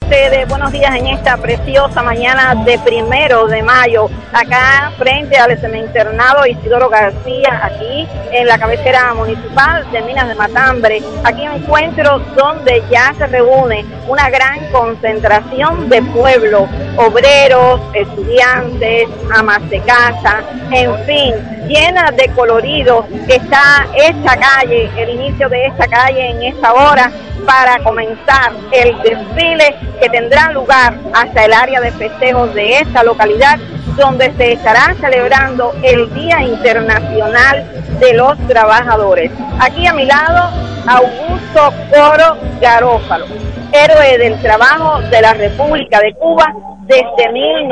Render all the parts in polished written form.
Ustedes, buenos días en esta preciosa mañana de 1 de mayo, acá frente al semi-internado Isidoro García, aquí en la cabecera municipal de Minas de Matambre. Aquí me encuentro donde ya se reúne una gran concentración de pueblo, obreros, estudiantes, amas de casa, en fin, llena de colorido está esta calle, el inicio de esta calle en esta hora, para comenzar el desfile que tendrá lugar hasta el área de festejos de esta localidad, donde se estará celebrando el Día Internacional de los Trabajadores. Aquí a mi lado, Augusto Coro Garófalo, héroe del trabajo de la República de Cuba desde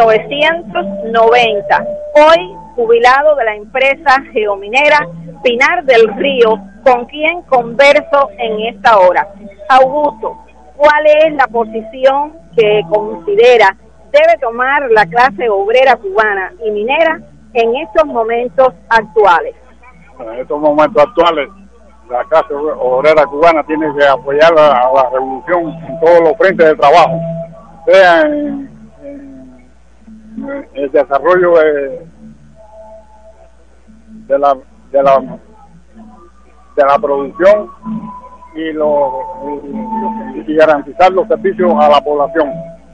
1990, hoy jubilado de la empresa geominera Pinar del Río, con quien converso en esta hora. Augusto, ¿cuál es la posición que considera debe tomar la clase obrera cubana y minera en estos momentos actuales? En estos momentos actuales, la clase obrera cubana tiene que apoyar a la revolución en todos los frentes de trabajo, sea en el desarrollo de la producción y garantizar los servicios a la población.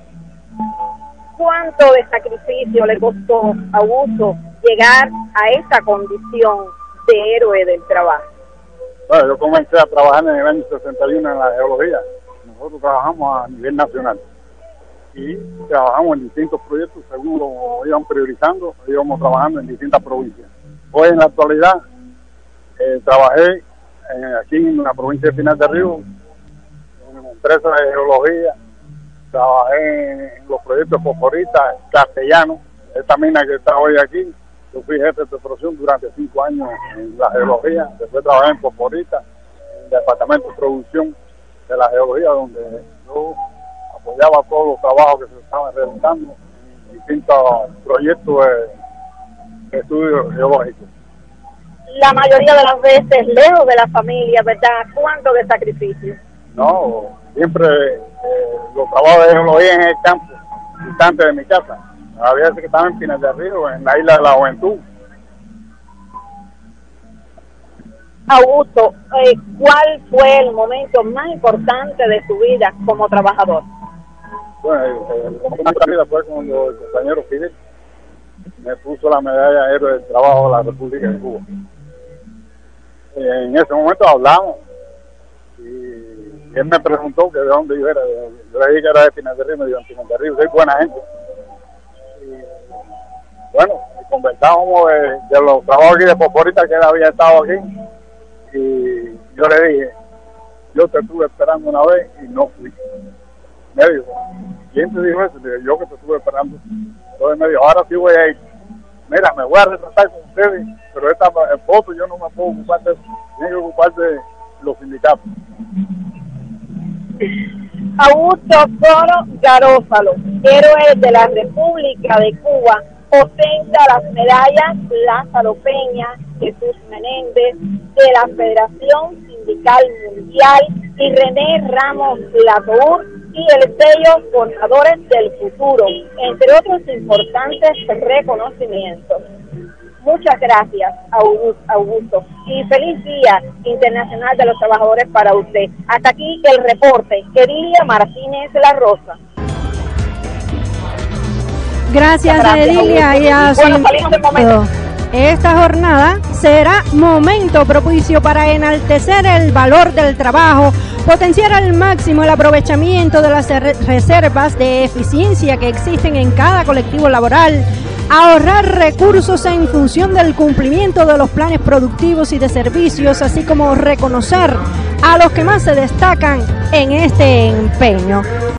¿Cuánto de sacrificio le costó a Augusto llegar a esta condición de héroe del trabajo? Bueno, yo comencé a trabajar en el año 61 en la geología. Nosotros trabajamos a nivel nacional y trabajamos en distintos proyectos según lo iban priorizando, íbamos trabajando en distintas provincias. Hoy en la actualidad trabajé aquí en la provincia de Pinar del Río, en una empresa de geología, trabajé en los proyectos fosforitas castellanos, esta mina que está hoy aquí. Yo fui jefe de producción durante 5 años en la geología, después trabajé en fosforita, en el departamento de producción de la geología, donde yo apoyaba todos los trabajos que se estaban realizando en distintos proyectos de estudios geológicos. La mayoría de las veces lejos de la familia, ¿verdad? ¿Cuánto de sacrificio? No, siempre los trabajos de geología en el campo, distante de mi casa. Había veces que estaba en Pinar del Río, en la Isla de la Juventud. Augusto, ¿cuál fue el momento más importante de su vida como trabajador? Bueno, el momento más importante fue cuando el compañero Fidel me puso la medalla héroe del trabajo de la República de Cuba. En ese momento hablamos y él me preguntó que de dónde yo era. Yo le dije que era de Pinar del Río, me dijo, en Pinar del Río, soy buena gente. Y bueno, conversábamos de los trabajos aquí de fosforita que él había estado aquí, y yo le dije, yo te estuve esperando una vez y no fui. Me dijo, ¿quién te dijo eso? Le dije, yo que te estuve esperando. Entonces me dijo, ahora sí voy a ir. Mira, me voy a retratar con ustedes, pero esta foto yo no me puedo ocupar de eso. Tiene que ocupar de los sindicatos. Augusto Coro Garófalo, héroe de la República de Cuba, ostenta las medallas Lázaro Peña, Jesús Menéndez, de la Federación Sindical Mundial, y René Ramos Latour, y el sello Forjadores del Futuro, entre otros importantes reconocimientos. Muchas gracias, Augusto, y feliz Día Internacional de los Trabajadores para usted. Hasta aquí el reporte. Edilia Martínez La Rosa. Gracias, Edilia. Y salimos del momento. Esta jornada será momento propicio para enaltecer el valor del trabajo, potenciar al máximo el aprovechamiento de las reservas de eficiencia que existen en cada colectivo laboral, ahorrar recursos en función del cumplimiento de los planes productivos y de servicios, así como reconocer a los que más se destacan en este empeño.